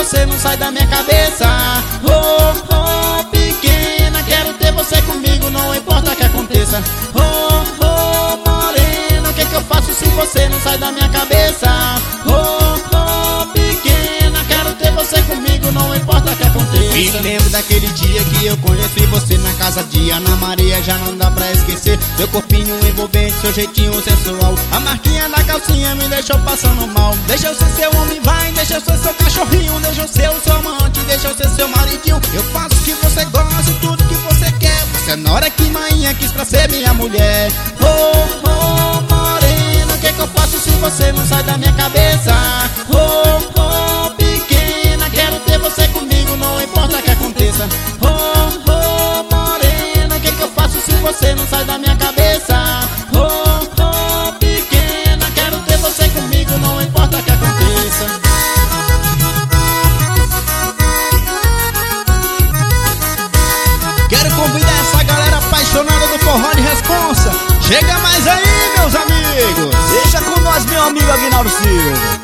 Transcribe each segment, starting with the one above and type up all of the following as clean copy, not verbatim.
você não sai da minha cabeça. Oh, oh, pequena, quero ter você comigo, não importa o que aconteça. Oh, oh, morena, o que eu faço se você não sai da minha cabeça? Oh, oh, pequena, quero ter você comigo, não importa o que aconteça. Me lembro daquele dia que eu conheci você na casa de Ana Maria, já não dá pra esquecer. Seu corpinho envolvente, seu jeitinho sensual, a marquinha na calcinha me deixou passando mal. Deixa eu ser seu homem, vai, deixa eu ser seu cachorrinho, deixa eu ser o seu amante, deixa eu ser seu maridinho. Eu faço o que você gosta, tudo que você quer. Você é nora que manhã quis pra ser minha mulher. Oh, oh, morena, o que eu faço se você não sai da minha cabeça? Oh, oh, pequena, quero ter você comigo, não importa o que aconteça. Oh, oh, morena, o que eu faço se você não sai da minha cabeça? Oh, oh, pequena, quero ter você comigo, não importa o que aconteça. Quero convidar essa galera apaixonada do forró de responsa. Chega mais aí, meus amigos. Deixa com nós, meu amigo Aguinaldo Silva.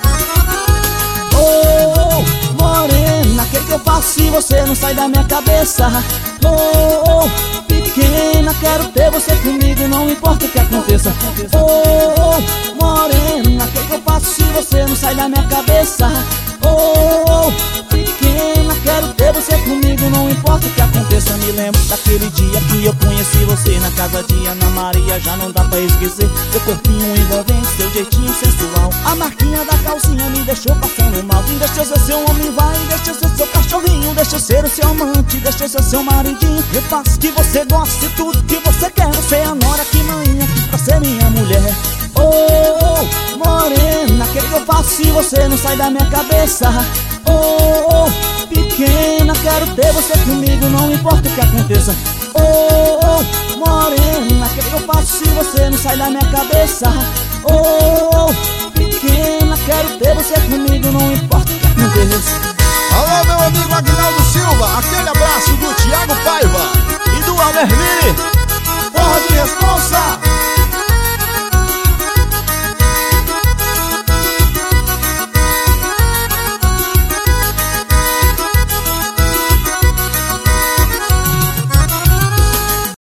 Oh, morena, que eu faço se você não sai da minha cabeça? Oh, pequena, quero ter você comigo, não importa o que aconteça. Oh, morena, que eu faço se você não sai da minha cabeça? Oh, pequena, quero ter você comigo, não importa o que aconteça. Me lembro daquele dia que eu conheci você na casa de Ana Maria, já não dá pra esquecer. Seu corpinho envolvente, seu jeitinho sensual, a marquinha da calcinha me deixou passando mal. Deixa eu ser seu homem, vai, deixa eu ser seu cachorrinho, deixa eu ser o seu amante, deixa eu ser seu maridinho. Eu faço o que você gosta e tudo que você quer. Você é a nora que manhã pra ser minha mulher. Oh, morena, que eu faço se você não sai da minha cabeça? Oh, pequena, quero ter você comigo, não importa o que aconteça. Oh, morena, que eu faço se você não sai da minha cabeça? Oh, pequena, quero ter você comigo, não importa o que aconteça. Alô, meu amigo Aguinaldo Silva, aquele abraço do Thiago Paiva E do Aldermi, forró de responsa.